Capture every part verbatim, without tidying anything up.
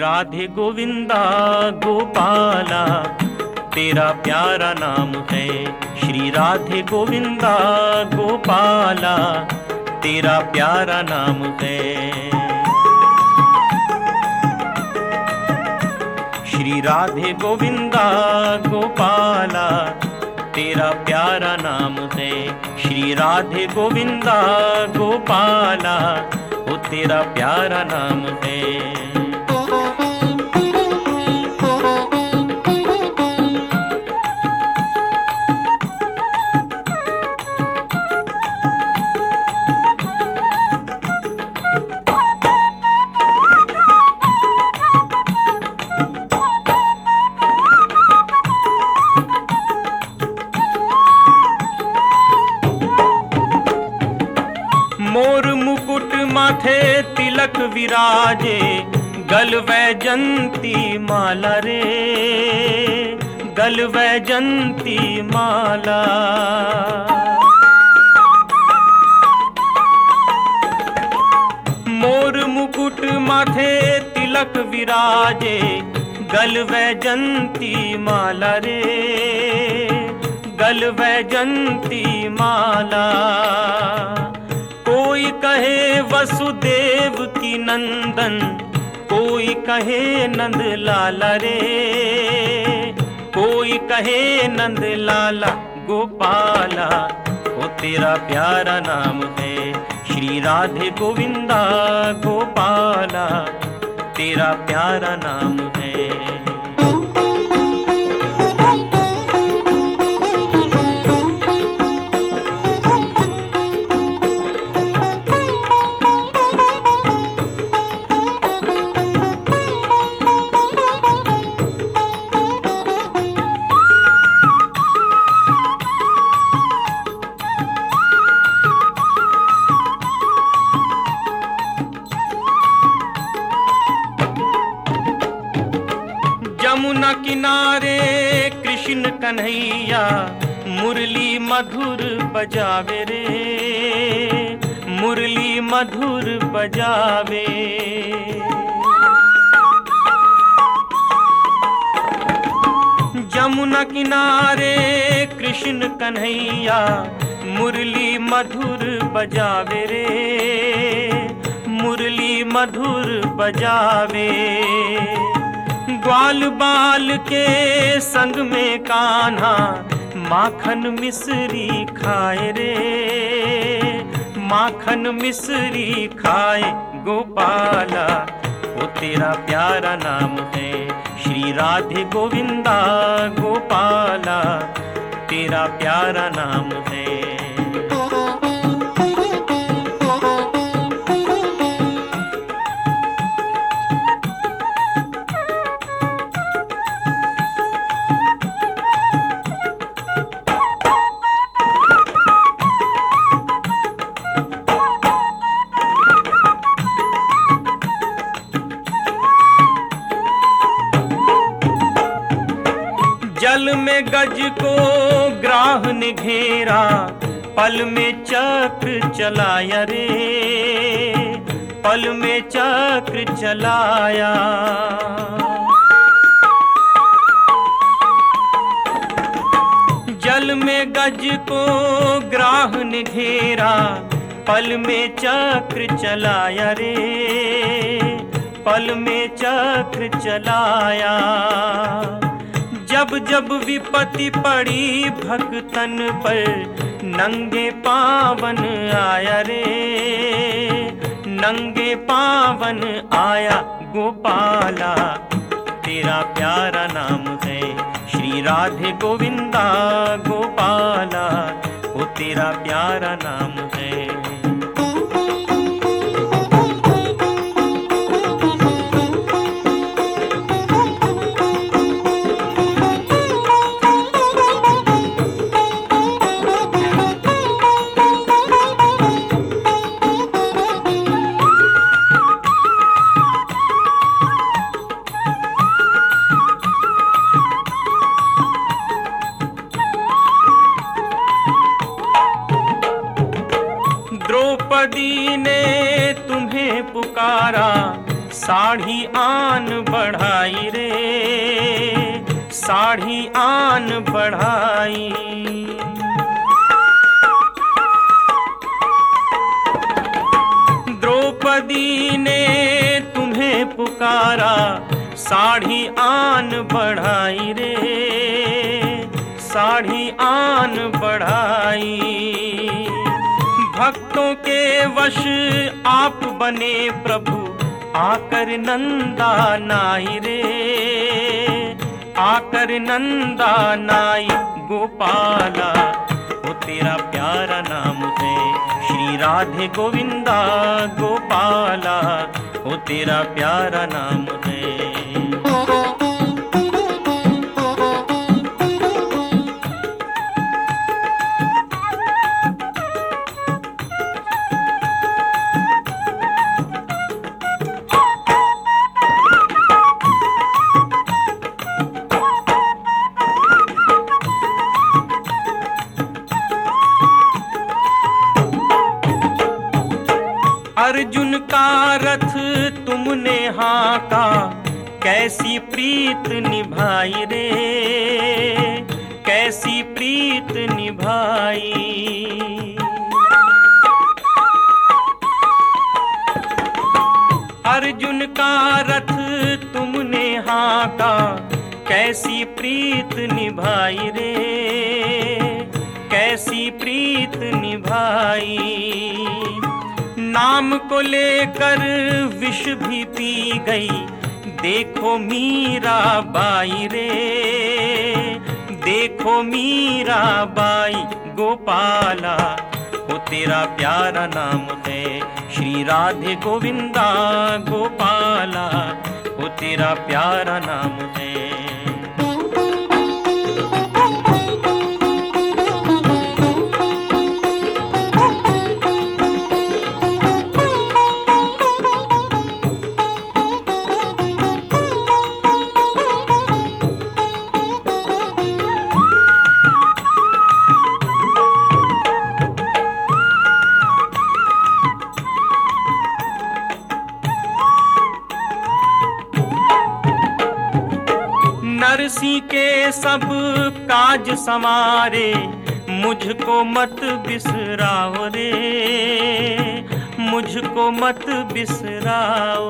राधे गोविंदा गोपाला तेरा प्यारा नाम है। श्री राधे गोविंदा गोपाला तेरा प्यारा नाम है। श्री राधे गोविंदा गोपाला तेरा प्यारा नाम है। श्री राधे गोविंदा गोपाला वो तेरा प्यारा नाम है। मोर मुकुट माथे तिलक विराजे, गल वैजंती माला रे, गल वैजंती माला। मोर मुकुट माथे तिलक विराजे, गल वैजंती माला रे, गल वैजंती माला। कोई कहे वसुदेव की नंदन, कोई कहे नंद लाला रे, कोई कहे नंद लाला गोपाला वो तेरा प्यारा नाम है। श्री राधे गोविंदा गोपाला तेरा प्यारा नाम है। यमुना किनारे कृष्ण कन्हैया, मुरली मधुर बजावे रे, मुरली मधुर बजावे। यमुना किनारे कृष्ण कन्हैया, मुरली मधुर बजावे रे, मुरली मधुर बजावे। ग्वाल बाल के संग में कान्हा, माखन मिश्री खाए रे, माखन मिश्री खाए गोपाला वो तेरा प्यारा नाम है। श्री राधे गोविंदा गोपाला तेरा प्यारा नाम है। जल में गज को ग्राह ने घेरा, पल में चक्र चलाया रे, पल में चक्र चलाया। जल में गज को ग्राह ने घेरा, पल में चक्र चलाया रे, पल में चक्र चलाया। जब जब विपत्ति पड़ी भक्तन पर, नंगे पावन आया रे, नंगे पावन आया गोपाला तेरा प्यारा नाम है। श्री राधे गोविंदा गोपाला वो तेरा प्यारा नाम है। द्रौपदी ने तुम्हें पुकारा, साढ़ी आन बढ़ाई रे, साढ़ी आन बढ़ाई। द्रौपदी ने तुम्हें पुकारा, साढ़ी आन बढ़ाई रे, साढ़ी आन बढ़ाई। भक्तों के वश आप बने प्रभु, आकर नंदा नाई रे, आकर नंदा नाई। गोपाला वो तेरा प्यारा नाम है, श्री राधे गोविंदा। गोपाला वो तेरा प्यारा नाम है। अर्जुन का रथ तुमने हाका, कैसी प्रीत निभाई रे, कैसी प्रीत निभाई। अर्जुन का रथ तुमने हाका, कैसी प्रीत निभाई रे, कैसी प्रीत निभाई। नाम को लेकर विष भी पी गई, देखो मीरा बाई रे, देखो मीरा बाई। गोपाला वो तेरा प्यारा नाम है, श्री राधे गोविंदा। गोपाला वो तेरा प्यारा नाम है। नरसी के सब काज समारे, मुझको मत बिसराओ रे, मुझको मत बिसराओ।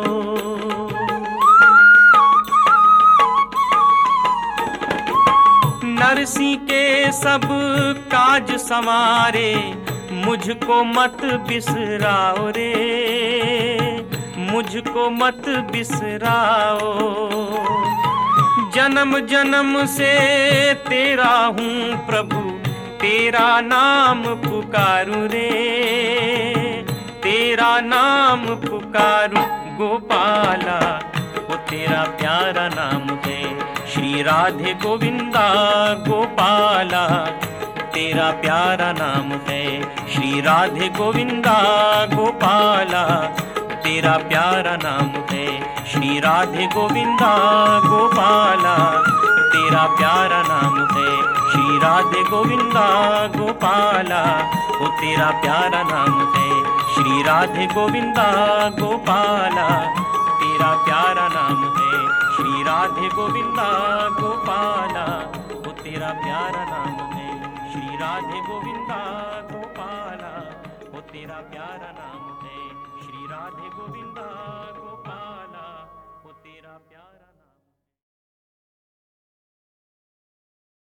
नरसी के सब काज समारे, मुझको मत बिसराओ रे, मुझको मत बिसराओ। जन्म जन्म से तेरा हूँ प्रभु, तेरा नाम पुकारूं रे, तेरा नाम पुकारूं। गोपाला वो तेरा प्यारा नाम है, श्री राधे गोविंदा। गोपाला तेरा प्यारा नाम है, श्री राधे गोविंदा। गोपाला तेरा प्यारा नाम है, श्री राधे गोविंदा। गोपाला तेरा प्यारा नाम है, श्री राधे गोविंदा। गोपाला वो तेरा प्यारा नाम है, श्री राधे गोविंदा। गोपाला तेरा प्यारा नाम है, श्री राधे गोविंदा। गोपाला वो तेरा प्यारा नाम है, श्री राधे गोविंदा। गोपाला वो तेरा प्यारा नाम है, श्री राधे गोविंदा।